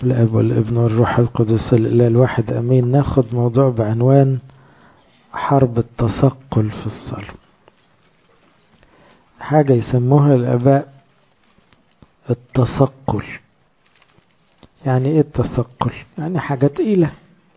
الاب والابن والروح القدس الاله الواحد امين. ناخد موضوع بعنوان حرب التثقل في الصلاة. حاجة يسموها الاباء التثقل. يعني ايه التثقل؟ يعني حاجة تقيلة.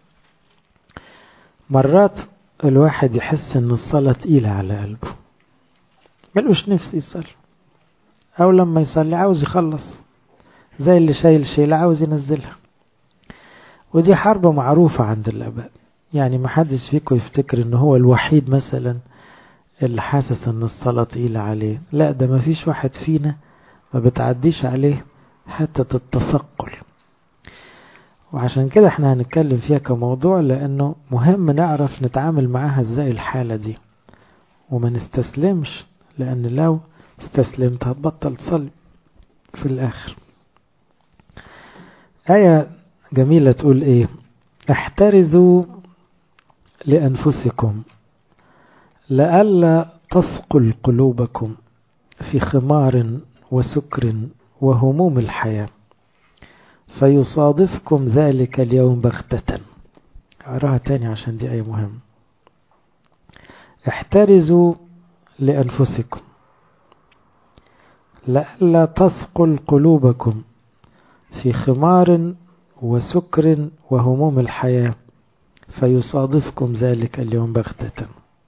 مرات الواحد يحس ان الصلاة تقيلة على قلبه، ملوش نفس يصلي، او لما يصلي عاوز يخلص، زي اللي شايل شيلة عاوز ينزلها. ودي حرب معروفة عند الاباء، يعني محدش فيكم يفتكر ان هو الوحيد مثلا اللي حاسس ان الصلاة تقيلة عليه. لا، ده مفيش واحد فينا ما بتعديش عليه حتى التثقل. وعشان كده احنا هنتكلم فيها كموضوع، لانه مهم نعرف نتعامل معاها ازاي الحالة دي وما نستسلمش، لان لو استسلمت هتبطل تصلي في الاخر. آية جميلة تقول ايه؟ احترزوا لأنفسكم لئلا تثقل قلوبكم في خمار وسكر وهموم الحياة فيصادفكم ذلك اليوم بغتة. أقراها تاني عشان دي آية مهمة. احترزوا لأنفسكم لئلا تثقل قلوبكم في خمار وسكر وهموم الحياة فيصادفكم ذلك اليوم بغتة.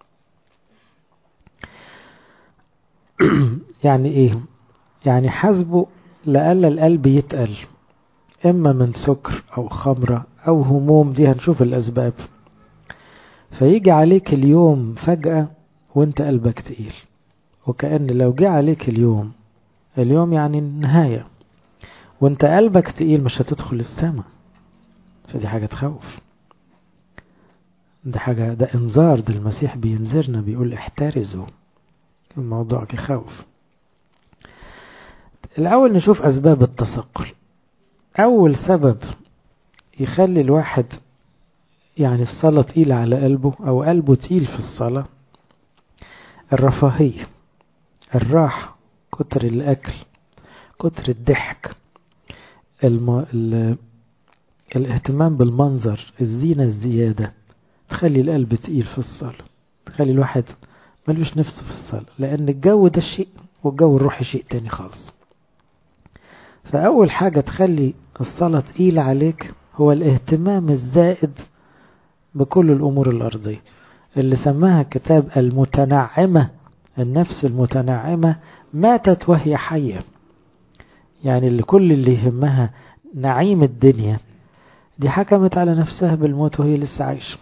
يعني ايه؟ يعني حسبوا لألا القلب يتقل، اما من سكر او خمرة او هموم، دي هنشوف الاسباب، فيجي عليك اليوم فجأة وانت قلبك تقيل، وكأن لو جه عليك اليوم يعني النهاية وانت قلبك تقيل مش هتدخل السماء. فدي حاجة تخوف، ده انذار، ده المسيح بينذرنا بيقول احترزوا. الموضوع يخوف. الأول نشوف أسباب التثقل. أول سبب يخلي الواحد يعني الصلاة تقيلة على قلبه أو قلبه تقيل في الصلاة، الرفاهية، الراحة، كتر الأكل، كتر الضحك، الاهتمام بالمنظر، الزينة الزيادة تخلي القلب تقيل في الصلاة، تخلي الواحد ملوش نفسه في الصلاة، لأن الجو ده شيء والجو الروحي شيء تاني خالص. فأول حاجة تخلي الصلاة تقيلة عليك هو الاهتمام الزائد بكل الأمور الأرضية، اللي سماها الكتاب المتنعمة. النفس المتنعمة ماتت وهي حية، يعني اللي كل اللي يهمها نعيم الدنيا، دي حكمت على نفسها بالموت وهي لسه عايشة.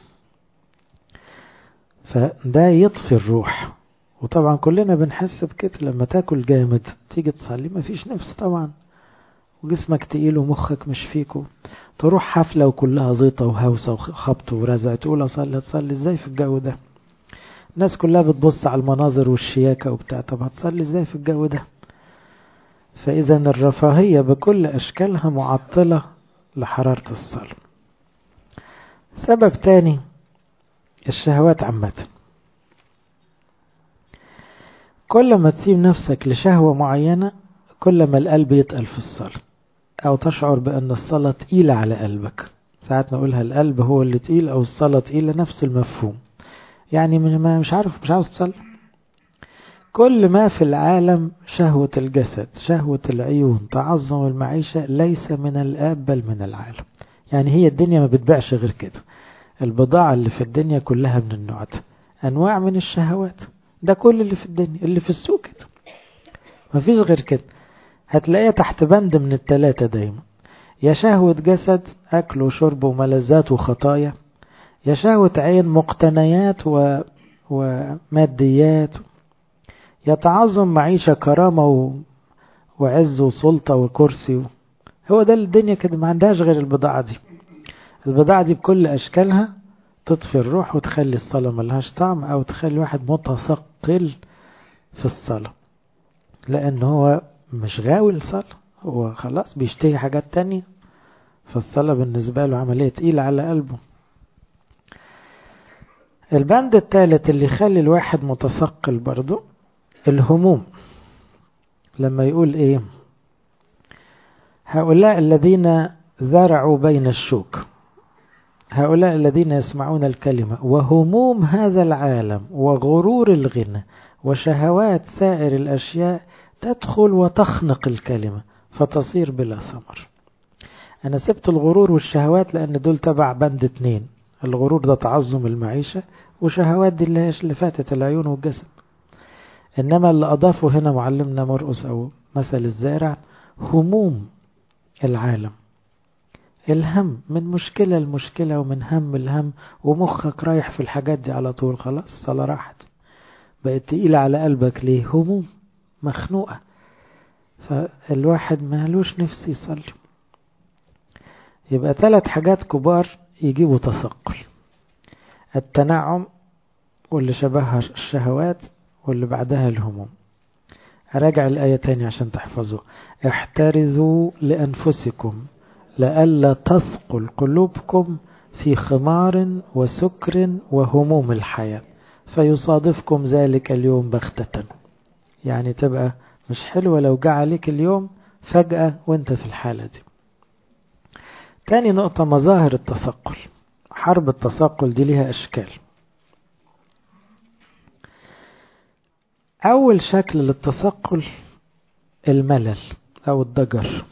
فده يطفي الروح. وطبعا كلنا بنحس بكده، لما تاكل جامد تيجي تصلي مفيش نفس طبعا، وجسمك تقيل ومخك مش فيكو. تروح حفلة وكلها زيطة وهوسة وخبط ورزع، تقول تصلي ازاي في الجو ده؟ الناس كلها بتبص على المناظر والشياكة وبتاع، طب هتصلي ازاي في الجو ده؟ فإذا الرفاهية بكل أشكالها معطلة لحرارة الصلاة. سبب تاني الشهوات عامة. كل ما تسيب نفسك لشهوة معينة كل ما القلب يتقل في الصلاة، أو تشعر بأن الصلاة تقيلة على قلبك. ساعات نقولها القلب هو اللي تقيل أو الصلاة تقيلة، نفس المفهوم. يعني مش عاوز تصلي. كل ما في العالم شهوة الجسد، شهوة العيون، تعظم المعيشة، ليس من الآب بل من العالم. يعني هي الدنيا ما بتبيعش غير كده. البضاعة اللي في الدنيا كلها من النوع ده، أنواع من الشهوات. ده كل اللي في الدنيا، اللي في السوق كده، مفيش غير كده. هتلاقيها تحت بند من التلاتة دايما، يا شهوة جسد أكل وشرب وملذات وخطايا، يا شهوة عين مقتنيات وماديات، يا تعظم معيشة كرامة وعز وسلطة وكرسي. هو ده الدنيا كده، ما عندهاش غير البضاعة دي. البضاعة دي بكل أشكالها تطفي الروح وتخلي الصلاة ملهاش طعم، أو تخلي واحد متثقل في الصلاة، لأنه هو مش غاوي الصلاة، هو خلاص بيشتهي حاجات تانية، فالصلاة بالنسبة له عملية تقيلة على قلبه. البند الثالث اللي يخلي الواحد متثقل برضو الهموم. لما يقول ايه؟ هؤلاء الذين زرعوا بين الشوك. هؤلاء الذين يسمعون الكلمة وهموم هذا العالم وغرور الغنى وشهوات سائر الأشياء تدخل وتخنق الكلمة فتصير بلا ثمر. أنا سبت الغرور والشهوات لأن دول تبع بند 2. الغرور ده تعظم المعيشة، وشهوات دي اللي فاتت العيون والجسد. إنما اللي أضافه هنا معلمنا مرقس أو مثل الزارع هموم العالم، الهم من مشكلة لمشكلة ومن هم الهم، ومخك رايح في الحاجات دي على طول. خلاص الصلاة راحت، بقت تقيلة على قلبك. ليه؟ هموم مخنوقة، فالواحد مالوش نفس يصلي. يبقى 3 حاجات كبار يجيبوا تثقل: التنعم، واللي شبهها الشهوات، واللي بعدها الهموم. هراجع الآية تاني عشان تحفظوا: احترزوا لأنفسكم لئلا تثقل قلوبكم في خمار وسكر وهموم الحياة فيصادفكم ذلك اليوم بغتة. يعني تبقى مش حلوة لو جاء عليك اليوم فجأة وانت في الحالة دي. تاني نقطة: مظاهر التثقل. حرب التثقل دي لها أشكال. أول شكل للتثقل الملل أو الضجر.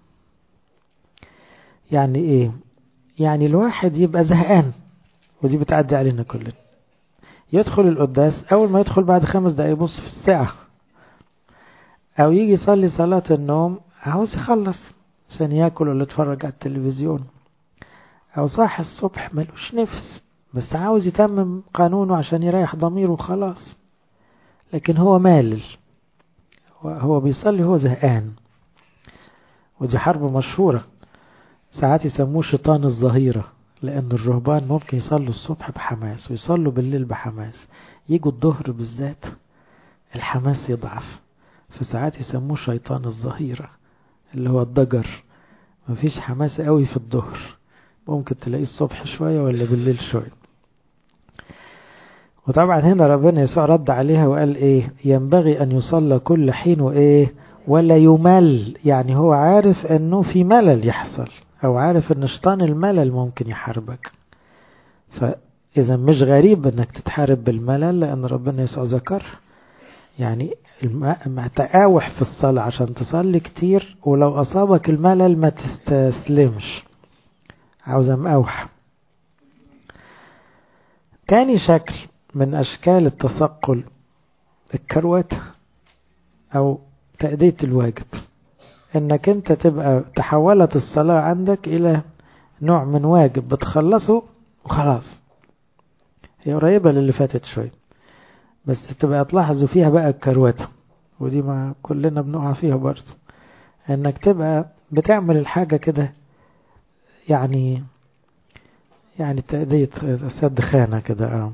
يعني إيه؟ يعني الواحد يبقى زهقان، ودي بتعدي علينا كلنا. يدخل القداس، أول ما يدخل بعد 5 دقايق يبص في الساعة، أو يجي يصلي صلاة النوم عاوز يخلص عشان ياكل ولا يتفرج على التلفزيون، أو صاحي الصبح ملوش نفس بس عاوز يتمم قانونه عشان يريح ضميره وخلاص، لكن هو مالل، هو بيصلي هو زهقان. ودي حرب مشهورة، ساعات يسموه شيطان الظهيرة، لأن الرهبان ممكن يصلوا الصبح بحماس ويصلوا بالليل بحماس، يجوا الظهر بالذات الحماس يضعف، فساعات يسموه شيطان الظهيرة اللي هو الضجر. مفيش حماس قوي في الظهر، ممكن تلاقيه الصبح شوية ولا بالليل شوية. وطبعا هنا ربنا يسوع رد عليها وقال ايه؟ ينبغي ان يصلى كل حين وايه ولا يمل. يعني هو عارف انه في ملل يحصل، او عارف ان شيطان الملل ممكن يحاربك. فاذا مش غريب انك تتحارب بالملل، لان ربنا يسوع ذكر يعني ما تقاوح في الصلاة عشان تصلي كتير، ولو اصابك الملل ما تستسلمش، عاوز مقاوح. تاني شكل من أشكال التثقل الكروات أو تأدية الواجب، إنك أنت تبقى تحولت الصلاة عندك إلى نوع من واجب بتخلصه وخلاص. هي قريبة للي فاتت شوي، بس تبقى تلاحظوا فيها بقى الكروات، ودي ما كلنا بنقع فيها برضه، إنك تبقى بتعمل الحاجة كده يعني تأدية سد خانة كده.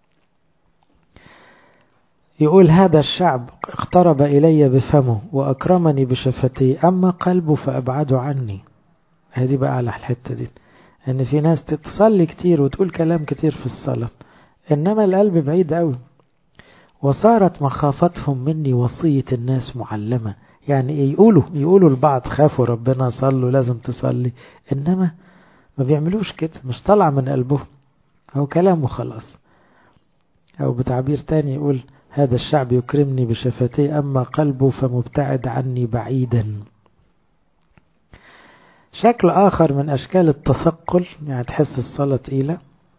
يقول: هذا الشعب اقترب إلي بفمه وأكرمني بشفتي، أما قلبه فأبعده عني. هذه بقى على الحتة دي، أن في ناس تتصلي كتير وتقول كلام كتير في الصلاة، إنما القلب بعيد قوي. وصارت مخافتهم مني وصية الناس معلمة. يعني إيه؟ يقولوا البعض خافوا ربنا، صلوا لازم تصلي، إنما ما بيعملوش كده، مش طلع من قلبهم، هو كلامه خلاص. أو بتعبير تاني يقول: هذا الشعب يكرمني بشفتي أما قلبه فمبتعد عني بعيدا. شكل آخر من أشكال التثقل، يعني تحس الصلاة تقيلة،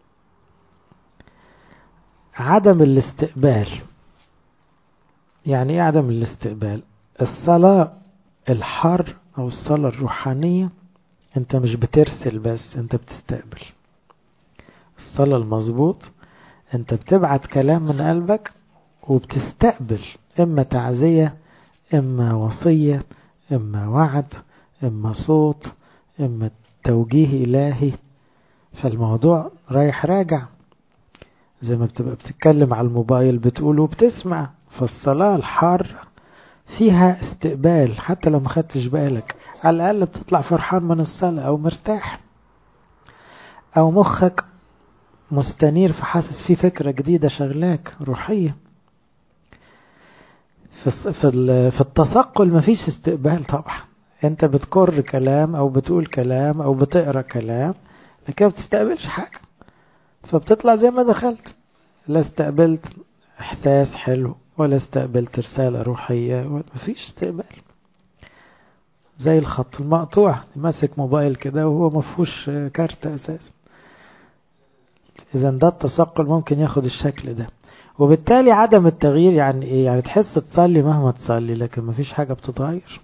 عدم الاستقبال. يعني إيه عدم الاستقبال؟ الصلاة الحر أو الصلاة الروحانية أنت مش بترسل بس، أنت بتستقبل. الصلاة المظبوط أنت بتبعت كلام من قلبك وبتستقبل، إما تعزية، إما وصية، إما وعد، إما صوت، إما توجيه إلهي. فالموضوع رايح راجع، زي ما بتبقى بتتكلم على الموبايل بتقول وبتسمع. فالصلاة الحار فيها استقبال، حتى لو ما خدتش بالك على الأقل بتطلع فرحان من الصلاة، أو مرتاح، أو مخك مستنير فحاسس فيه فكرة جديدة شغلاك روحية. في التثقل مفيش استقبال طبعا، انت بتكر كلام او بتقول كلام او بتقرأ كلام، لكن ما بتستقبلش حاجة، فبتطلع زي ما دخلت، لا استقبلت احساس حلو ولا استقبلت رسالة روحية، مفيش استقبال. زي الخط المقطوع، ماسك موبايل كده وهو مفهوش كارت اساسا. اذا ده التثقل ممكن ياخد الشكل ده. وبالتالي عدم التغيير يعني ايه؟ يعني تحس تصلي مهما تصلي لكن مفيش حاجة بتتغير.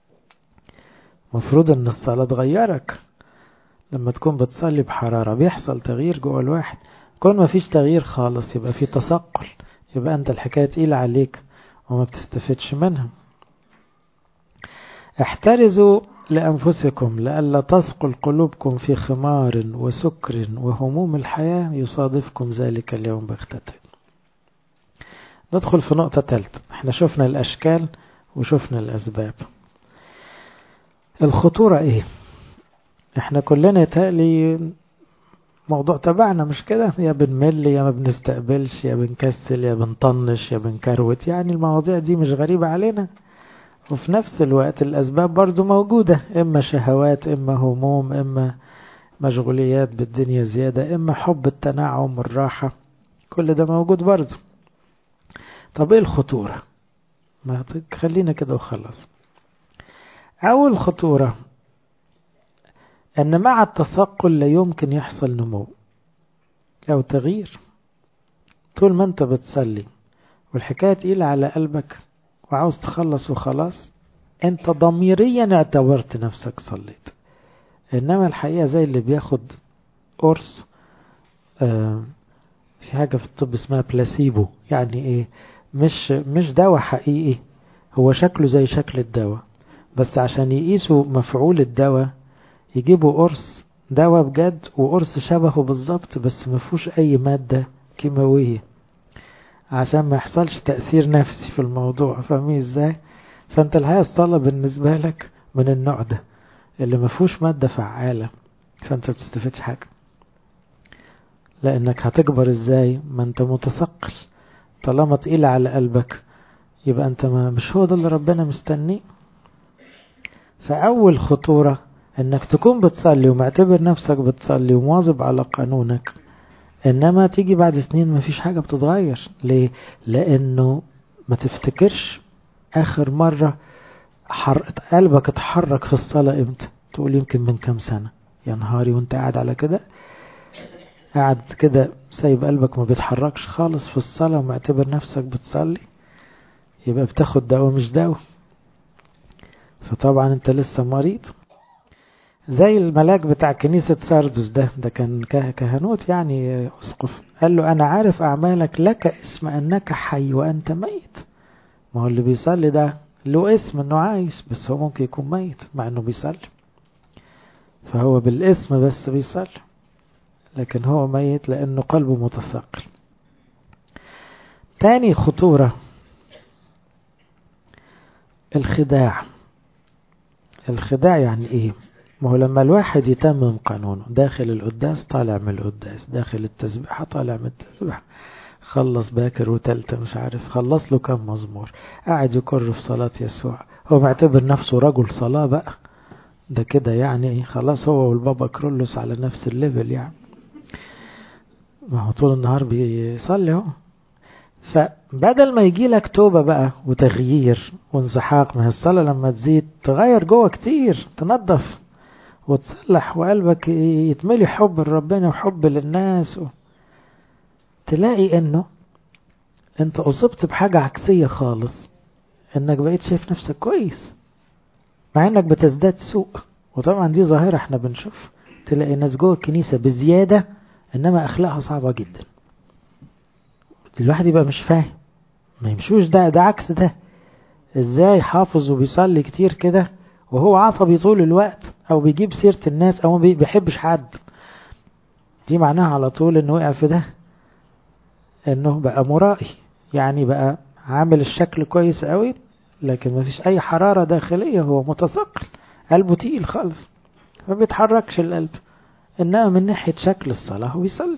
مفروض ان الصلاة تغيرك، لما تكون بتصلي بحرارة بيحصل تغيير جوه الواحد. كون مفيش تغيير خالص يبقى في تثقل، يبقى انت الحكاية تقيلة عليك وما بتستفدش منها. احترزوا لأنفسكم لئلا تثقل قلوبكم في خمار وسكر وهموم الحياة يصادفكم ذلك اليوم بغتة. ندخل في نقطة ثالثة. احنا شفنا الأشكال وشفنا الأسباب. الخطورة ايه؟ احنا كلنا يتهيألي موضوع تبعنا مش كده؟ يا بنمل يا ما بنستقبلش يا بنكسل يا بنطنش يا بنكروت، يعني المواضيع دي مش غريبة علينا. وفي نفس الوقت الأسباب برضو موجودة، إما شهوات إما هموم إما مشغوليات بالدنيا زيادة إما حب التنعم والراحة، كل ده موجود برضو. طب إيه الخطورة؟ ما خلينا كده وخلص. أول خطورة أن مع التثقل لا يمكن يحصل نمو أو تغيير. طول ما أنت بتصلي والحكاية تقيلة على قلبك وعاوز تخلص وخلاص، أنت ضميريا اعتبرت نفسك صليت، إنما الحقيقة زي اللي بياخد قرص في حاجة في الطب اسمها بلاسيبو. يعني إيه؟ مش دواء حقيقي، هو شكله زي شكل الدواء، بس عشان يقيسوا مفعول الدواء يجيبوا قرص دواء بجد وقرص شبهه بالظبط بس مفهوش أي مادة كيماوية عشان ما يحصلش تأثير نفسي في الموضوع. فاهمين ازاي؟ فانت الحقيقة الصلاة بالنسبة لك من النوع ده اللي مفهوش مادة فعالة، فانت بتستفدش حاجة، لانك هتكبر ازاي؟ ما انت متثقل. طالما تقيل على قلبك يبقى انت ما مش هو ده اللي ربنا مستنيه. فاول خطورة انك تكون بتصلي ومعتبر نفسك بتصلي ومواظب على قانونك، انما تيجي بعد سنين ما فيش حاجة بتتغير. ليه؟ لانه ما تفتكرش اخر مرة قلبك اتحرك في الصلاة امتى. تقول يمكن من كام سنة. يا نهاري، وانت قاعد على كده، قاعد كده سايب قلبك ما بيتحركش خالص في الصلاة ومعتبر نفسك بتصلي، يبقى بتاخد دواء مش دواء. فطبعا انت لسه مريض. زي الملاك بتاع كنيسة ساردس ده كان كهنوت يعني أسقف، قال له أنا عارف أعمالك، لك اسم أنك حي وأنت ميت. ما هو اللي بيصلي ده له اسم أنه عايش، بس هو ممكن يكون ميت مع أنه بيصلي، فهو بالاسم بس بيصلي لكن هو ميت لأنه قلبه متثقل. تاني خطورة الخداع. الخداع يعني إيه؟ ما هو لما الواحد يتمم قانونه، داخل القداس طالع من القداس، داخل التسبيحة طالع من التسبيحة، خلص باكر وتالتة مش عارف، خلص له كم مزمور، قاعد يكر في صلاة يسوع، هو معتبر نفسه رجل صلاة بقى، ده كده يعني خلاص هو والبابا كرولوس على نفس الليفل يعني، ما هو طول النهار بيصلي هو. فبدل ما يجي لك توبة بقى وتغيير وانسحاق من الصلاة، لما تزيد تغير جوه كتير، تنظف وتصلح وقلبك يتملي حب لربنا وحب للناس تلاقي انه انت اصبت بحاجة عكسية خالص، انك بقيت شايف نفسك كويس مع انك بتزداد سوء. وطبعا دي ظاهرة احنا بنشوف، تلاقي ناس جوه الكنيسة بزيادة انما اخلاقها صعبة جدا. الواحد يبقى مش فاهم، ما يمشوش ده عكس ده. ازاي حافظ وبيصلي كتير كده وهو عصبي طول الوقت، او بيجيب سيرة الناس، او ما بيحبش حد؟ دي معناها على طول انه وقع في ده، انه بقى مرائي، يعني بقى عامل الشكل كويس قوي لكن ما فيش اي حرارة داخلية، هو متثقل، قلبه تقيل خالص ما بيتحركش القلب، انما من ناحية شكل الصلاة هو بيصلي.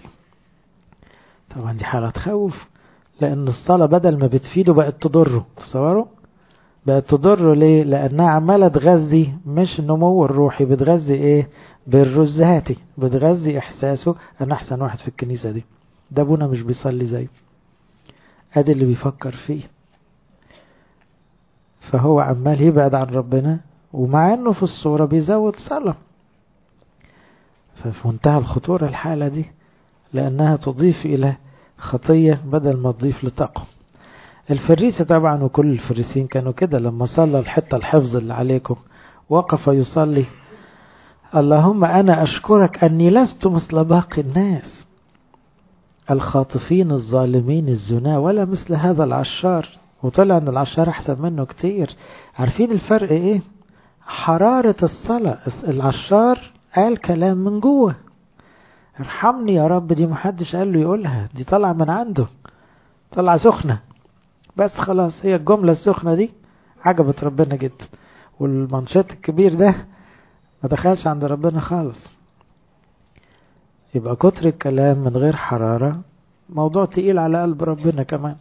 طبعا دي حالة تخوف، لان الصلاة بدل ما بتفيده بقت تضره. تصوروا بقت تضره ليه؟ لأنها عمالة تغذي مش النمو الروحي، بتغذي ايه؟ بالرزهاتي، بتغذي إحساسه أنا أحسن واحد في الكنيسة دي، ده أبونا مش بيصلي زيه، ادي اللي بيفكر فيه. فهو عمال يبعد عن ربنا، ومع انه في الصورة بيزود صلاة. ففي منتهى الخطورة الحالة دي، لأنها تضيف إلى خطية بدل ما تضيف لتقوى. الفريسي طبعا وكل الفريسين كانوا كده، لما صلى الحتة الحفظ اللي عليكم وقف يصلي: اللهم أنا أشكرك أني لست مثل باقي الناس الخاطفين الظالمين الزنا ولا مثل هذا العشار. وطلع أن العشار أحسن منه كتير. عارفين الفرق إيه؟ حرارة الصلاة. العشار قال كلام من جوه، ارحمني يا رب، دي محدش قال له يقولها، دي طلع من عنده، طلع سخنة بس خلاص. هي الجملة السخنة دي عجبت ربنا جدا، والمنشط الكبير ده ما دخلش عند ربنا خالص. يبقى كتر الكلام من غير حرارة موضوع تقيل على قلب ربنا كمان.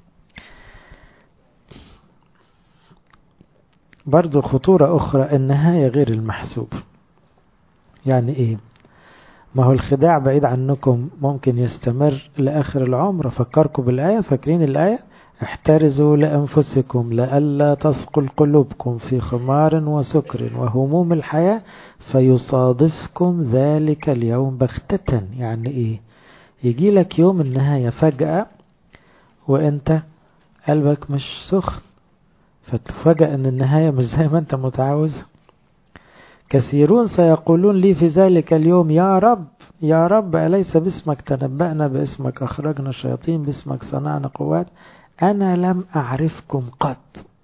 برضو خطورة أخرى، النهاية غير المحسوب. يعني إيه؟ ما هو الخداع بعيد عنكم ممكن يستمر لآخر العمر. فكركم بالآية، فاكرين الآية؟ احترزوا لأنفسكم لئلا تثقل قلوبكم في خمار وسكر وهموم الحياة فيصادفكم ذلك اليوم بغتة. يعني إيه؟ يجي لك يوم النهاية فجأة وانت قلبك مش سخن، فتفاجأ ان النهاية مش زي ما انت متعاوز. كثيرون سيقولون لي في ذلك اليوم يا رب يا رب أليس باسمك تنبأنا، باسمك أخرجنا الشياطين، باسمك صنعنا قوات، أنا لم أعرفكم قط.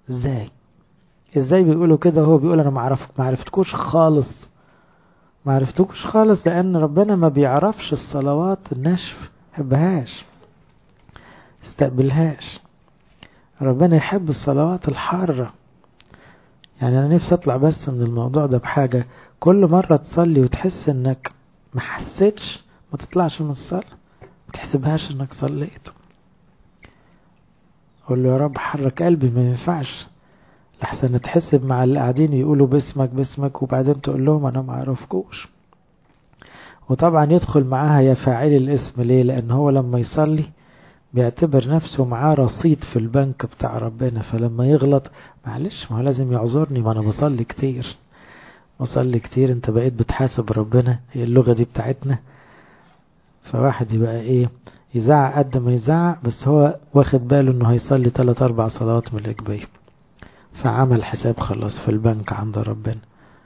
إزاي بيقولوا كده؟ هو بيقول أنا ما عرفتكوش خالص، ما عرفتكوش خالص، لأن ربنا ما بيعرفش الصلوات النشف، يحبهاش، استقبلهاش. ربنا يحب الصلوات الحارة. يعني أنا نفسي أطلع بس من الموضوع ده بحاجة: كل مرة تصلي وتحس إنك ما حسيتش، ما تطلعش من الصلاة، ما تحسبهاش إنك صليت. قول له يا رب حرك قلبي، ما ينفعش لحسن تحسب مع اللي قاعدين يقولوا باسمك باسمك، وبعدين تقول لهم أنا ما أعرفكوش. وطبعا يدخل معاها يا فاعل الاسم. ليه؟ لأن هو لما يصلي بيعتبر نفسه معاه رصيد في البنك بتاع ربنا، فلما يغلط معلش، ما هو لازم يعذرني، ما أنا بصلي كتير، بصلي كتير، انت بقيت بتحاسب ربنا، هي اللغة دي بتاعتنا. فواحد يبقى ايه؟ يزعق قد ما يزعق، بس هو واخد باله انه هيصلي 3-4 صلوات من الإجبية، فعمل حساب خلاص في البنك عند ربنا.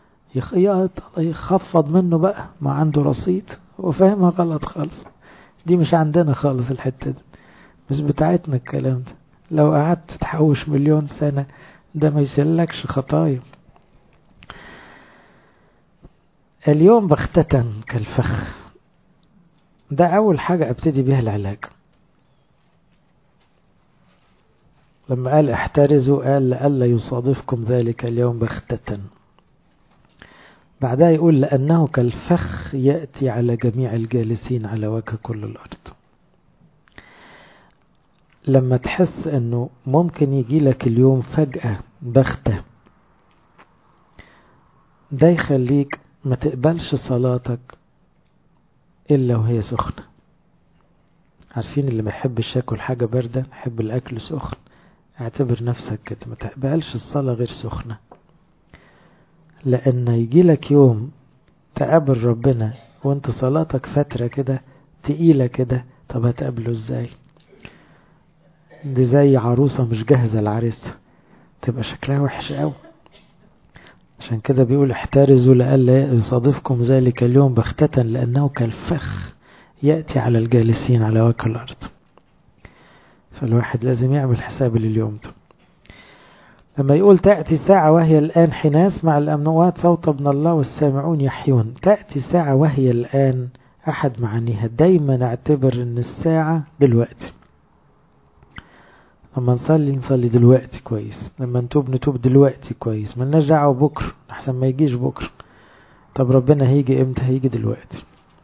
يخفض منه بقى، ما عنده رصيد، وفاهمها غلط خالص. دي مش عندنا خالص الحتة دي، مش بتاعتنا الكلام ده. لو قعدت تحوش 1,000,000 سنة ده ما يسلكش خطايا. اليوم بغتة كالفخ، ده أول حاجة أبتدي بها العلاج. لما قال احترزوا قال لألا يصادفكم ذلك اليوم بغتة. بعدها يقول لأنه كالفخ يأتي على جميع الجالسين على وجه كل الأرض. لما تحس أنه ممكن يجي لك اليوم فجأة بغتة، ده يخليك ما تقبلش صلاتك إلا وهي سخنة. عارفين اللي ما يحبش ياكل حاجة باردة، يحب الأكل سخن، اعتبر نفسك كده، ما تقبلش الصلاة غير سخنة. لأن يجي لك يوم تقابل ربنا وانت صلاتك فترة كده تقيلة كده، طب هتقابله ازاي؟ دي زي عروسة مش جاهزة العريس، تبقى شكلها وحش قوي. عشان كده بيقول احترزوا لألا يصادفكم ذلك اليوم بغتة لأنه كالفخ يأتي على الجالسين على وجه الأرض. فالواحد لازم يعمل حساب لليوم ده. لما يقول تأتي ساعة وهي الآن حين يسمع الأموات صوت ابن الله والسامعون يحيون، تأتي ساعة وهي الآن أحد معانيها دايما اعتبر ان الساعة دلوقتي. لما نصلي دلوقتي كويس، لما نتوب دلوقتي كويس، ملناش دعوة بكرة احسن ما يجيش بكرة. طب ربنا هيجي امتى؟ هيجي دلوقتي،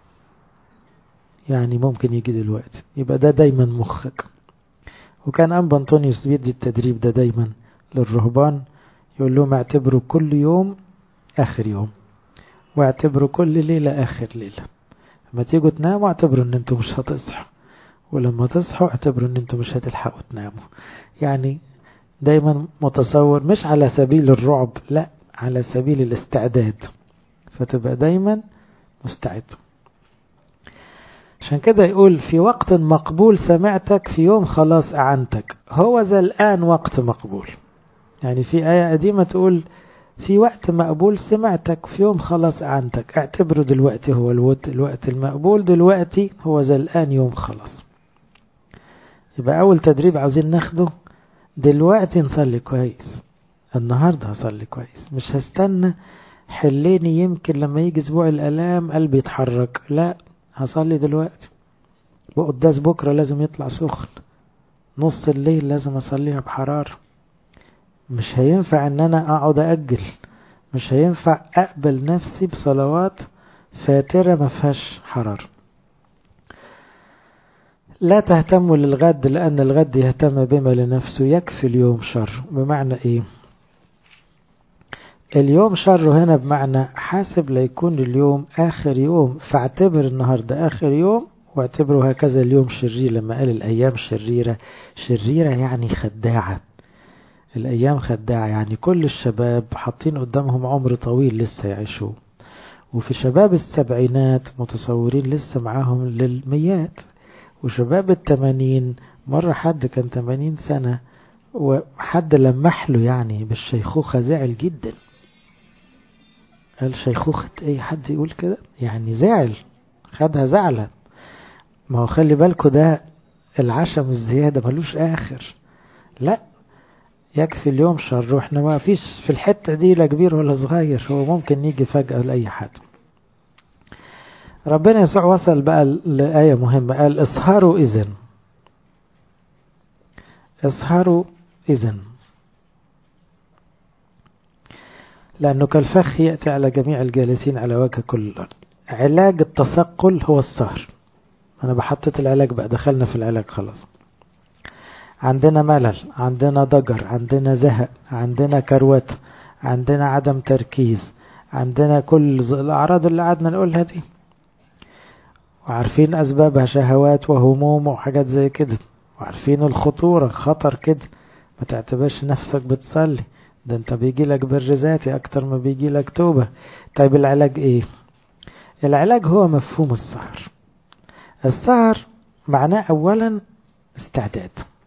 يعني ممكن يجي دلوقتي، يبقى ده دايما مخك. وكان أنبا أنطونيوس بيدي التدريب ده دايما للرهبان يقول لهم اعتبروا كل يوم آخر يوم، واعتبروا كل ليلة آخر ليلة. لما تيجوا تناموا اعتبروا ان انتم مش هتصحوا، ولما تصحوا اعتبروا ان انتم مش هتلحقوا تناموا. يعني دايما متصور مش على سبيل الرعب، لا على سبيل الاستعداد، فتبقى دايما مستعد. عشان كده يقول في وقت مقبول سمعتك، في يوم خلاص أعنتك، هو ذا الآن وقت مقبول. يعني في آية قديمة تقول في وقت مقبول سمعتك، في يوم خلاص أعنتك. اعتبروا دلوقتي هو الوقت المقبول، دلوقتي هو ذا الآن يوم خلاص. يبقى أول تدريب عاوزين ناخده دلوقتي، نصلي كويس. النهاردة هصلي كويس، مش هستنى حليني يمكن لما يجي اسبوع الآلام قلبي يتحرك، لا هصلي دلوقتي. وقداس بكرة لازم يطلع سخن، نص الليل لازم اصليها بحرارة. مش هينفع ان انا اقعد اجل، مش هينفع اقبل نفسي بصلوات فاترة ما فيهاش حرارة. لا تهتموا للغد لان الغد يهتم بما لنفسه، يكفي اليوم شر. بمعنى ايه؟ اليوم شر هنا بمعنى حاسب ليكون اليوم آخر يوم، فاعتبر النهاردة آخر يوم، واعتبره هكذا اليوم شرير. لما قال الأيام شريرة، شريرة يعني خداعة. الأيام خداعة، يعني كل الشباب حاطين قدامهم عمر طويل لسه يعيشوه، وفي شباب السبعينات متصورين لسه معاهم للميات، وشباب التمانين مرة حد كان 80 سنة وحد لمحله يعني بالشيخوخة زعل جدا. قال شيخوخة ايه؟ حد يقول كده يعني زعل، خدها زعلة. ما هو خلي بالكوا ده العشم الزيادة ملوش آخر. لا يكفي اليوم شر، واحنا ما فيش في الحتة دي لا كبير ولا صغير، هو ممكن يجي فجأة لأي حد. ربنا يسوع وصل بقى لآية مهمة، قال اسهروا إذن، اسهروا إذن، لأنه كالفخ يأتي على جميع الجالسين على وجه كل الأرض. علاج التثقل هو السهر. أنا بحطت العلاج بقى، دخلنا في العلاج خلاص. عندنا ملل، عندنا ضجر، عندنا زهق، عندنا كروت، عندنا عدم تركيز، عندنا كل الأعراض اللي قعدنا نقولها دي، وعارفين أسبابها، شهوات وهموم وحاجات زي كده، وعارفين الخطورة، خطر كده. ما تعتبرش نفسك بتصلي، ده انت بيجي لك بر ذاتي اكتر ما بيجي لك توبة. طيب العلاج ايه؟ العلاج هو مفهوم السهر. السهر معناه اولا استعداد.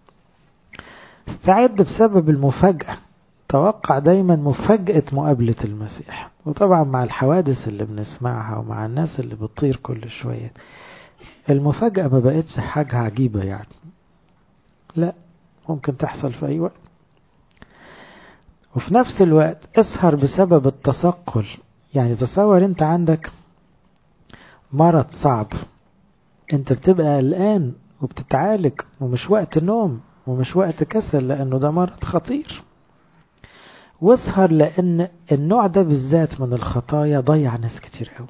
استعد بسبب المفاجأة، توقع دايما مفاجأة مقابلة المسيح. وطبعا مع الحوادث اللي بنسمعها ومع الناس اللي بتطير كل شوية، المفاجأة ما بقتش حاجة عجيبة يعني، لا ممكن تحصل في اي وقت. وفي نفس الوقت اسهر بسبب التثقل. يعني تصور انت عندك مرض صعب، انت بتبقى قلقان وبتتعالج، ومش وقت نوم ومش وقت كسل، لانه ده مرض خطير. واسهر لان النوع ده بالذات من الخطايا ضيع ناس كتير قوي.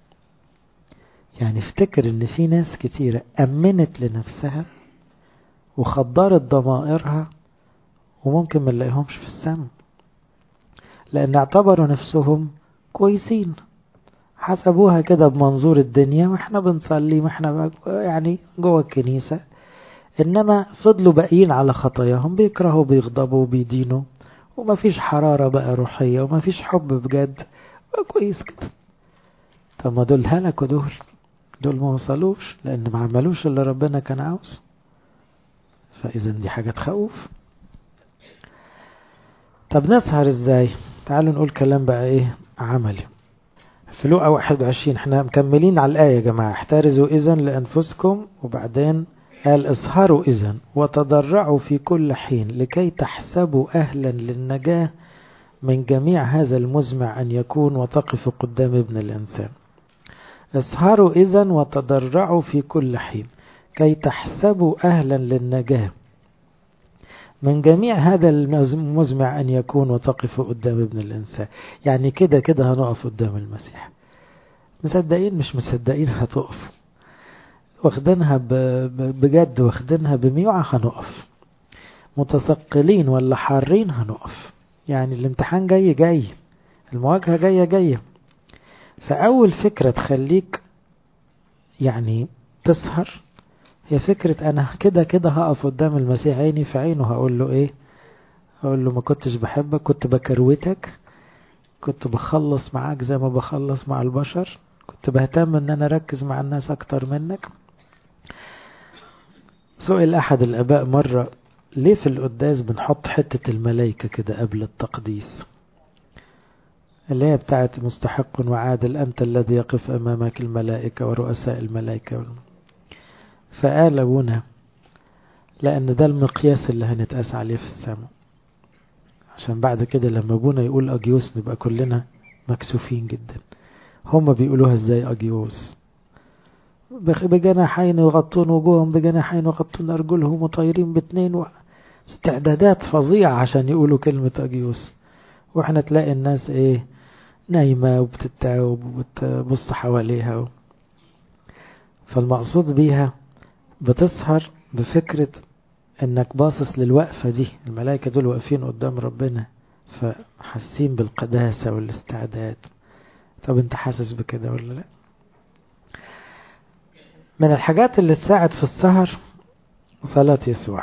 يعني افتكر ان في ناس كتيرة امنت لنفسها وخدرت ضمائرها، وممكن ما نلاقيهمش في السماء، لان اعتبروا نفسهم كويسين، حسبوها كده بمنظور الدنيا، واحنا بنصلي واحنا يعني جوه الكنيسة، انما فضلوا باقيين على خطاياهم، بيكرهوا بيغضبوا بيدينوا، ومفيش حرارة بقى روحية ومفيش حب بجد، كويس كده. طب ما دول هلكوا، دول ما وصلوش لان ما عملوش اللي ربنا كان عاوز. فاذا دي حاجة تخوف. طب نسهر ازاي؟ تعالوا نقول كلام بقى ايه عملي. في لوقا 21 احنا مكملين على الآية يا جماعة. احترزوا إذن لأنفسكم، وبعدين قال اسهروا إذن وتضرعوا في كل حين لكي تحسبوا أهلا للنجاة من جميع هذا المزمع أن يكون وتقف قدام ابن الإنسان. اسهروا إذن وتضرعوا في كل حين كي تحسبوا أهلا للنجاة من جميع هذا المزمع أن يكون وتقف قدام ابن الإنسان. يعني كده كده هنقف قدام المسيح، مصدقين مش مصدقين هتقف، واخدينها بجد واخدينها بميوعة هنقف. متثقلين ولا حارين هنقف. يعني الامتحان جاي، المواجهة جاية. فأول فكرة تخليك يعني تسهر هي فكرة أنا كده هقف قدام المسيح عيني في عينه. هقول له إيه؟ هقول له ما كنتش بحبك، كنت بكروتك، كنت بخلص معاك زي ما بخلص مع البشر، كنت بهتم ان انا اركز مع الناس اكتر منك. سئل احد الاباء مرة ليه في القداس بنحط حتة الملائكة كده قبل التقديس، اللي هي بتاعت مستحق وعادل أنت الذي يقف أمامك الملائكة ورؤساء الملائكة. فقال أبونا لأن ده المقياس اللي هنتقاس عليه في السماء، عشان بعد كده لما أبونا يقول أجيوس نبقى كلنا مكسوفين جدا. هم بيقولوها ازاي أجيوس؟ بجناحين يغطون وجوههم، بجناحين يغطون أرجلهم، وطايرين باتنين استعدادات فظيعة عشان يقولوا كلمة أجيوس. واحنا تلاقي الناس ايه، نايمة وبتتعب وبتبص حواليها. فالمقصود بيها بتسهر بفكرة انك باصص للوقفة دي، الملائكة دول واقفين قدام ربنا فحاسين بالقداسة والاستعداد. طب انت حاسس بكده ولا لا؟ من الحاجات اللي تساعد في السهر صلاة يسوع،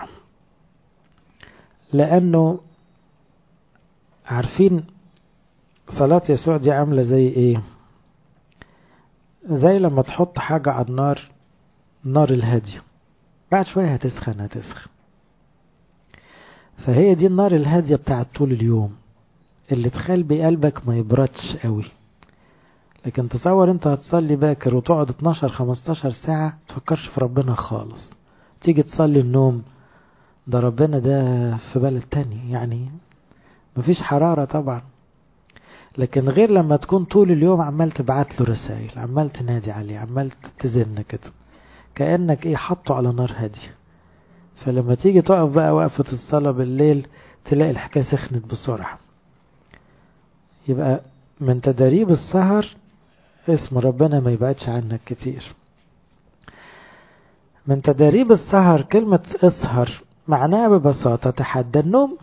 لانه عارفين صلاة يسوع دي عاملة زي ايه؟ زي لما تحط حاجة على النار الهادية، بعد شوية هتسخن. فهي دي النار الهادية بتاعت طول اليوم اللي تخلي قلبك ما يبردش قوي. لكن تصور انت هتصلي باكر وتقعد 12-15 ساعة تفكرش في ربنا خالص، تيجي تصلي النوم ده ربنا ده في بلد تاني، يعني مفيش حرارة طبعا. لكن غير لما تكون طول اليوم عمال تبعت له رسائل، عمال تنادي عليه، عمال تزن كده، كأنك ايه حطه على نار هادية. فلما تيجي تقف بقى وقفة الصلاة بالليل تلاقي الحكاية سخنت بسرعة. يبقى من تدريب السهر اسم ربنا ما يبعدش عنك كتير. من تدريب السهر كلمة اسهر معناها ببساطة تحدى النوم.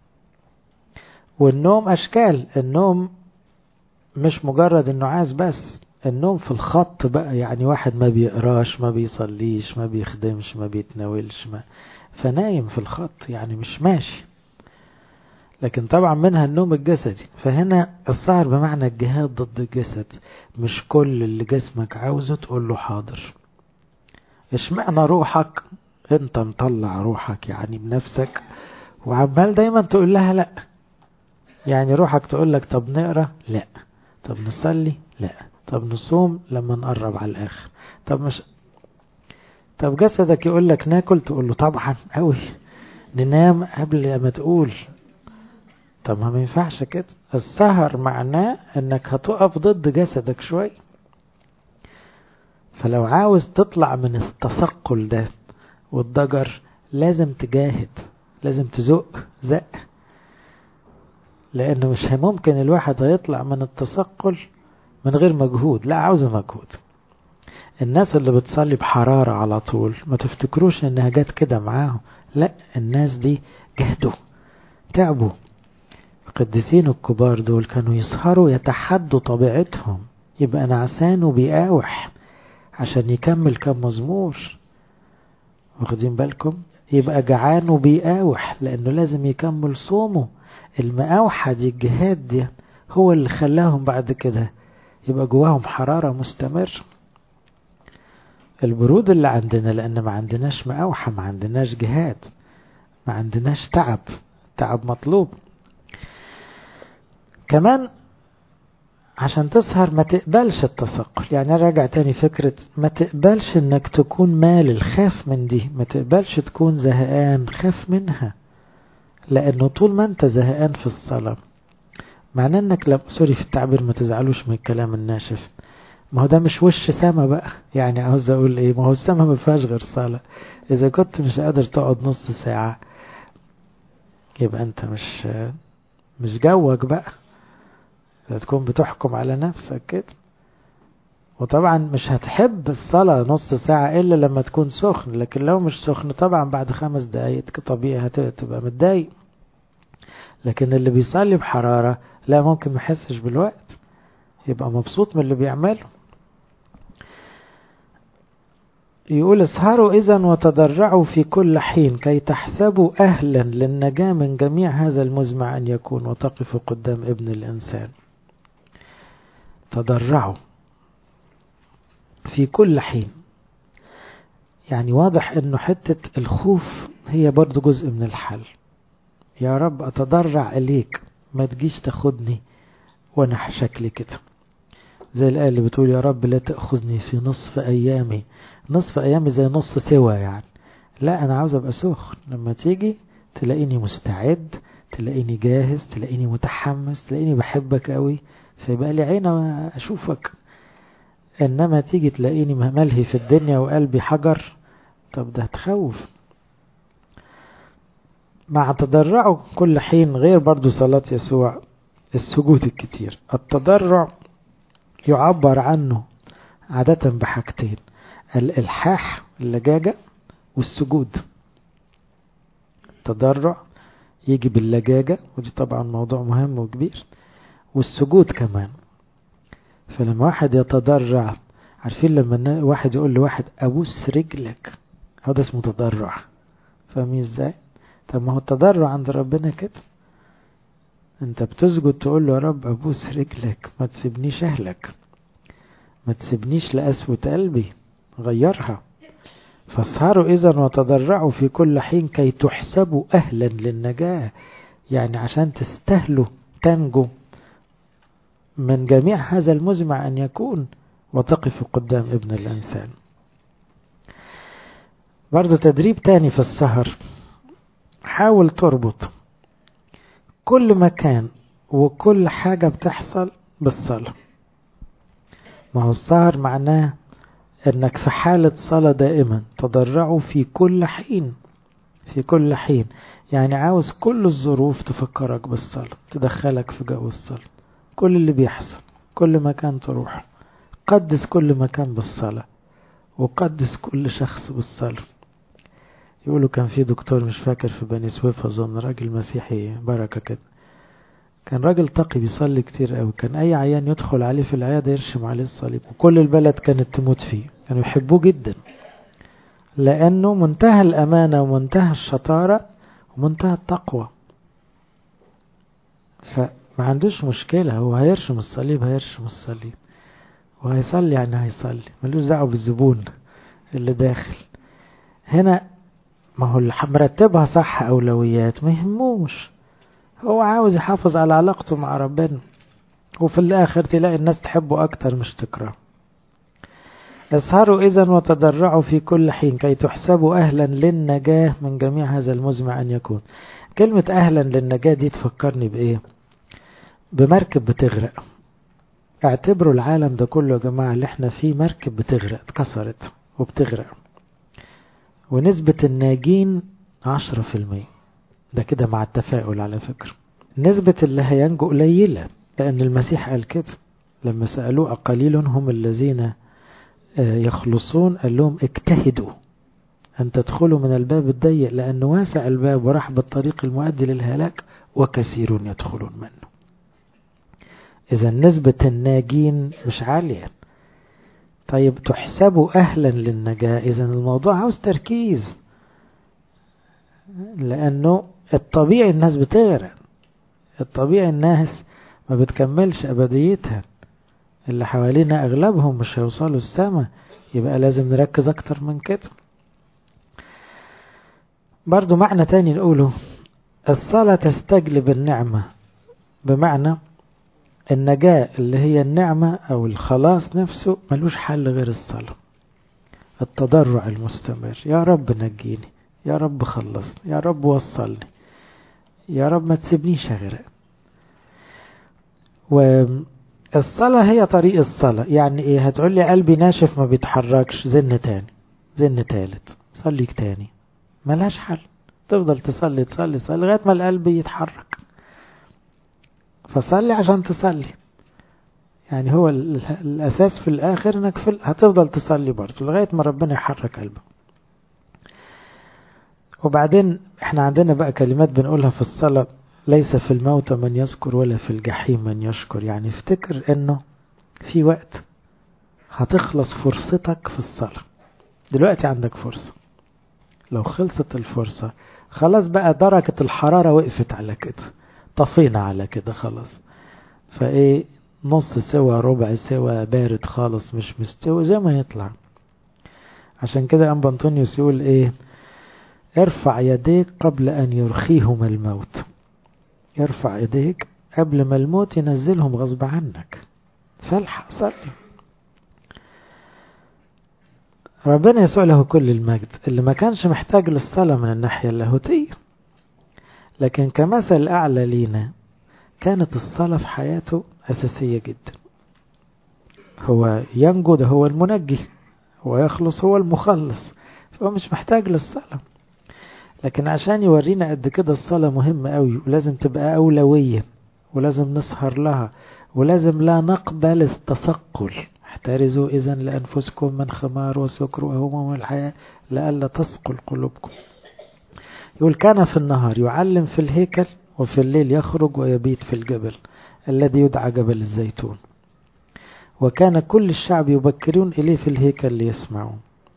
والنوم أشكال، النوم مش مجرد النعاس بس، النوم في الخط بقى، يعني واحد ما بيقراش ما بيصليش ما بيخدمش ما بيتناولش فنايم في الخط، يعني مش ماشي. لكن طبعا منها النوم الجسدي. فهنا السهر بمعنى الجهاد ضد الجسد، مش كل اللي جسمك عاوزه تقول له حاضر. اشمعنى روحك انت مطلع روحك يعني بنفسك وعمال دايما تقول لها لا؟ يعني روحك تقول لك طب نقرا، لا. طب نصلي، لا. طب نصوم لما نقرب على الاخر. طب مش، طب جسدك يقول لك ناكل، تقول له طبعا قوي. ننام قبل ما تقول. طب ما ينفعش كده. السهر معناه انك هتقف ضد جسدك شوي. فلو عاوز تطلع من التثقل ده والضجر لازم تجاهد، لازم تزق زق، لانه مش ممكن الواحد هيطلع من التثقل من غير مجهود. لا، عاوزه مجهود. الناس اللي بتصلي بحرارة على طول ما تفتكروش انها جت كده معاهم، لا، الناس دي جهدوا تعبوا. القديسين الكبار دول كانوا يسهروا يتحدوا طبيعتهم، يبقى نعسان وبيقاوح عشان يكمل كم مزمور، واخدين بالكم؟ يبقى جعان وبيقاوح لانه لازم يكمل صومه. المقاوحة دي الجهاد دي هو اللي خلاهم بعد كده يبقى جواهم حرارة مستمر. البرود اللي عندنا لان ما عندناش مقاوحة، ما عندناش جهاد، ما عندناش تعب مطلوب. كمان عشان تسهر ما تقبلش التثقل. يعني راجع تاني فكرة، ما تقبلش انك تكون مالل، خاف من دي. ما تقبلش تكون زهقان، خاف منها. لانه طول ما انت زهقان في الصلاة معناه انك سوري في التعبير ما تزعلوش من الكلام الناشف، ما هو ده مش وش سما بقى. يعني عاوز اقول ايه، ما هو السما ما فيهاش غير صلاة. اذا كنت مش قادر تقعد نص ساعة يبقى انت مش جوك بقى، تكون بتحكم على نفسك كده. وطبعا مش هتحب الصلاة نص ساعة إلا لما تكون سخن، لكن لو مش سخن طبعا بعد 5 دقايق طبيعي هتبقى متضايق. لكن اللي بيصلي بحرارة لا، ممكن محسش بالوقت، يبقى مبسوط من اللي بيعمله. يقول اسهروا إذن وتضرعوا في كل حين كي تحسبوا أهلا للنجاة من جميع هذا المزمع أن يكون وتقفوا قدام ابن الإنسان. تضرعوا في كل حين، يعني واضح انه حتة الخوف هي برضو جزء من الحل. يا رب أتضرع إليك، ما تجيش تاخدني وانا شكلي كده، زي الآية اللي بتقول يا رب لا تأخذني في نصف أيامي. نصف أيامي زي نص سوا يعني، لا أنا عاوز أبقى سخن، لما تيجي تلاقيني مستعد، تلاقيني جاهز، تلاقيني متحمس، تلاقيني بحبك قوي، فيبقى لي عين أشوفك. إنما تيجي تلاقيني ملهي في الدنيا وقلبي حجر، طب ده تخوف. مع تضرعه كل حين، غير برضو صلاة يسوع السجود الكتير. التضرع يعبر عنه عادة بحاجتين: الإلحاح اللجاجة والسجود. التضرع يجي باللجاجة، ودي طبعا موضوع مهم وكبير، والسجود كمان. فلما واحد يتضرع، عارفين لما واحد يقول لواحد أبوس رجلك، هذا اسمه تضرع. فاهمين ازاي؟ طب ما هو التضرع عند ربنا كده، انت بتسجد تقول له يا رب أبوس رجلك، ما تسيبنيش أهلك، ما تسيبنيش لقسوة قلبي، غيرها. فاسهروا إذن وتضرعوا في كل حين كي تحسبوا أهلا للنجاة، يعني عشان تستهلوا تنجوا من جميع هذا المزمع أن يكون وتقفوا قدام ابن الإنسان. برضو تدريب تاني في السهر، حاول تربط كل مكان وكل حاجة بتحصل بالصلاة. ما هو السهر معناه انك في حالة صلاة دائما. تضرعوا في كل حين، في كل حين يعني عاوز كل الظروف تفكرك بالصلاة، تدخلك في جو الصلاة، كل اللي بيحصل، كل مكان تروح، قدس كل مكان بالصلاة، وقدس كل شخص بالصلاة. يقولوا كان في دكتور مش فاكر في بني سويف أظن، راجل مسيحي بركة كده، كان راجل تقي بيصلي كتير قوي، كان أي عيان يدخل عليه في العيادة يرشم عليه الصليب، وكل البلد كانت تموت فيه، كانوا يحبوه جدا لأنه منتهى الأمانة ومنتهى الشطارة ومنتهى التقوى. فما عندوش مشكلة، هو هيرشم الصليب، هيرشم الصليب، وهيصلي يعني هيصلي، ملوش دعوه بالزبون اللي داخل. هنا ما هو اللي مرتبها صح أولويات ما يهموش، هو عاوز يحافظ على علاقته مع ربنا، وفي الآخر تلاقي الناس تحبه أكتر مش تكره. اسهروا إذن وتضرعوا في كل حين كي تحسبوا أهلا للنجاة من جميع هذا المزمع أن يكون. كلمة أهلا للنجاة دي تفكرني بإيه؟ بمركب بتغرق. اعتبروا العالم ده كله يا جماعة اللي احنا فيه مركب بتغرق، اتكسرت وبتغرق، ونسبة الناجين 10%. ده كده مع التفاؤل على فكرة. نسبة اللي هينجو قليلة، لأن المسيح قال كده لما سألوه أقليل هم الذين يخلصون، قال لهم اجتهدوا أن تدخلوا من الباب الضيق لأنه واسع الباب ورحب الطريق المؤدي للهلاك وكثيرون يدخلون منه. إذا نسبة الناجين مش عالية. طيب تحسبوا أهلا للنجاة، إذا الموضوع عاوز تركيز، لأنه الطبيعي الناس بتغرق، الطبيعي الناس ما بتكملش أبديتها، اللي حوالينا أغلبهم مش هيوصلوا السماء، يبقى لازم نركز أكتر من كده. برضو معنى تاني نقوله، الصلاة تستجلب النعمة، بمعنى النجاة اللي هي النعمة أو الخلاص نفسه ملوش حل غير الصلاة. التضرع المستمر، يا رب نجيني، يا رب خلصني، يا رب وصلني، يا رب ما تسيبنيش أغرق. والصلاة هي طريق الصلاة. يعني ايه؟ هتقول لي قلبي ناشف ما بيتحركش، زن تاني، زن تالت، صليك تاني، ملهاش حل، تفضل تصلي تصلي تصلي لغاية ما القلب يتحرك. فصلي عشان تصلي، يعني هو الأساس في الآخر إنك هتفضل تصلي برضه لغاية ما ربنا يحرك قلبك. وبعدين احنا عندنا بقى كلمات بنقولها في الصلاة: ليس في الموت من يذكر ولا في الجحيم من يشكر. يعني افتكر انه في وقت هتخلص فرصتك في الصلاة. دلوقتي عندك فرصة، لو خلصت الفرصة خلاص بقى درجة الحرارة وقفت على كده، طفينا على كده خلاص. فايه، نص سوا ربع سوا بارد خالص مش مستوي زي ما يطلع. عشان كده أنبا أنطونيوس يقول ايه: ارفع يديك قبل أن يرخيهم الموت. ارفع يديك قبل ما الموت ينزلهم غصب عنك، فالحق صلي. ربنا يسوع له كل المجد اللي ما كانش محتاج للصلاة من الناحية اللاهوتية، لكن كمثل أعلى لينا كانت الصلاة في حياته أساسية جدا. هو ينجو، ده هو المنجي، هو يخلص، هو المخلص، فهو مش محتاج للصلاة. لكن عشان يورينا قد كده الصلاة مهمة قوي، ولازم تبقى أولوية، ولازم نسهر لها، ولازم لا نقبل التثقل. احترزوا إذن لأنفسكم من خمار وسكر وهموم الحياة لئلا تثقل قلوبكم. يقول: كان في النهار يعلم في الهيكل، وفي الليل يخرج ويبيت في الجبل الذي يدعى جبل الزيتون. وكان كل الشعب يبكرون إليه في الهيكل ليسمعوا.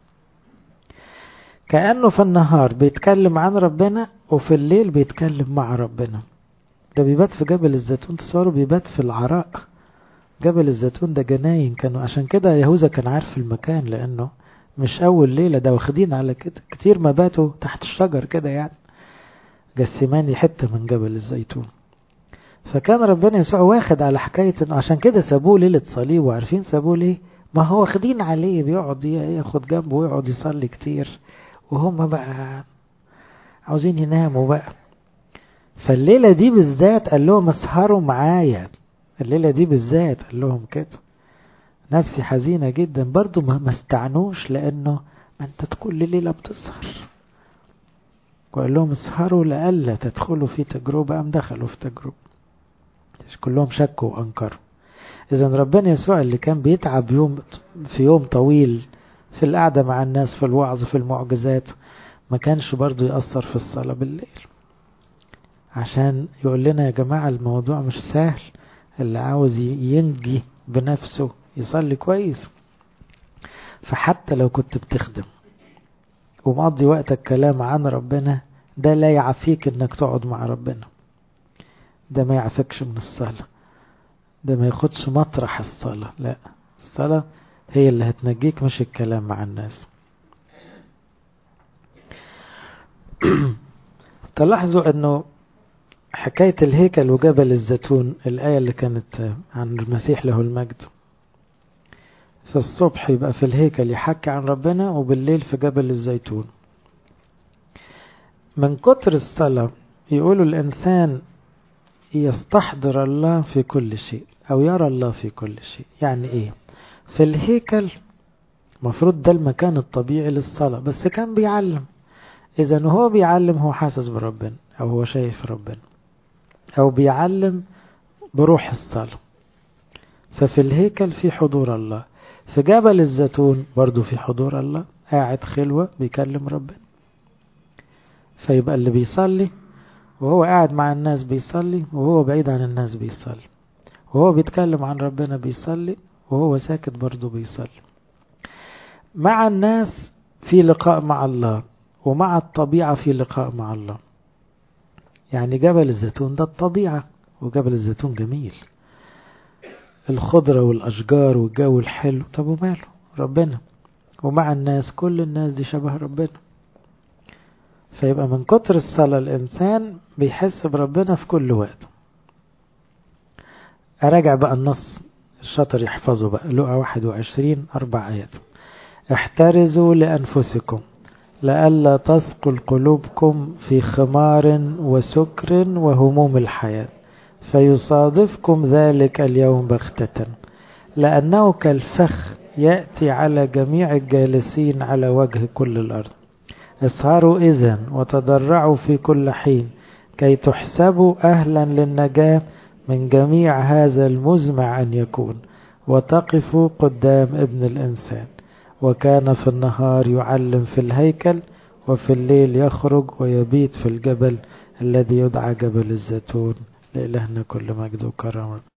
كأنه في النهار بيتكلم عن ربنا، وفي الليل بيتكلم مع ربنا. ده بيبات في جبل الزيتون، تصوروا بيبات في العراء. جبل الزيتون ده جناين، كانوا عشان كده يهوذا كان عارف المكان، لأنه مش أول ليلة، ده واخدين على كده كتير ما باتوا تحت الشجر كده يعني. جسماني حتة من جبل الزيتون. فكان ربنا يسوع واخد على حكاية انه عشان كده سابوه ليلة صليب. وعارفين سابوه ليه؟ ما هو واخدين عليه، بيقعد ياخد جنبه ويقعد يصلي كتير، وهم بقى عاوزين يناموا بقى. فالليلة دي بالذات قال لهم اسهروا معايا. الليلة دي بالذات قال لهم كده. نفسي حزينة جدا برضو ما استعنوش، لأنه ما انت كل ليلة بتسهر. وقال لهم اسهروا لألا تدخلوا في تجربة. أم دخلوا في تجربة، كلهم شكوا وأنكروا. إذن ربنا يسوع اللي كان بيتعب في يوم طويل في القعدة مع الناس، في الوعظ، في المعجزات، ما كانش برضو يأثر في الصلاة بالليل، عشان يقول لنا يا جماعة الموضوع مش سهل. اللي عاوز ينجي بنفسه يصلي كويس. فحتى لو كنت بتخدم ومقضي وقتك كلام عن ربنا، ده لا يعفيك انك تقعد مع ربنا. ده ما يعفكش من الصلاة، ده ما ياخدش مطرح الصلاة. لا، الصلاة هي اللي هتنجيك، مش الكلام مع الناس. تلاحظوا انه حكاية الهيكل وجبل الزيتون، الآية اللي كانت عن المسيح له المجد، في الصبح يبقى في الهيكل يحكي عن ربنا، وبالليل في جبل الزيتون. من كتر الصلاة يقولوا الإنسان يستحضر الله في كل شيء، أو يرى الله في كل شيء. يعني إيه؟ في الهيكل مفروض ده المكان الطبيعي للصلاة، بس كان بيعلم. إذا هو بيعلم، هو حاسس بربنا، أو هو شايف ربنا، أو بيعلم بروح الصلاة. ففي الهيكل في حضور الله، في جبل الزيتون برضو في حضور الله، قاعد خلوة بيكلم ربنا. فيبقى اللي بيصلي وهو قاعد مع الناس بيصلي، وهو بعيد عن الناس بيصلي، وهو بيتكلم عن ربنا بيصلي، وهو ساكت برضو بيصلي. مع الناس في لقاء مع الله، ومع الطبيعة في لقاء مع الله. يعني جبل الزيتون ده الطبيعة، وجبل الزيتون جميل، الخضرة والأشجار والجو الحلو. طب وماله ربنا؟ ومع الناس كل الناس دي شبه ربنا. فيبقى من كتر الصلاة الإنسان بيحس بربنا في كل وقت. أراجع بقى النص الشاطر يحفظه بقى. لقى 21 4 آيات: احترزوا لأنفسكم لئلا تثقل قلوبكم في خمار وسكر وهموم الحياة، فيصادفكم ذلك اليوم بغتة، لأنه كالفخ يأتي على جميع الجالسين على وجه كل الأرض. اسهروا إذن وتضرعوا في كل حين، كي تحسبوا أهلا للنجاة من جميع هذا المزمع أن يكون، وتقف قدام ابن الإنسان. وكان في النهار يعلم في الهيكل، وفي الليل يخرج ويبيت في الجبل الذي يدعى جبل الزيتون. لإلهنا كل مجد وكرم.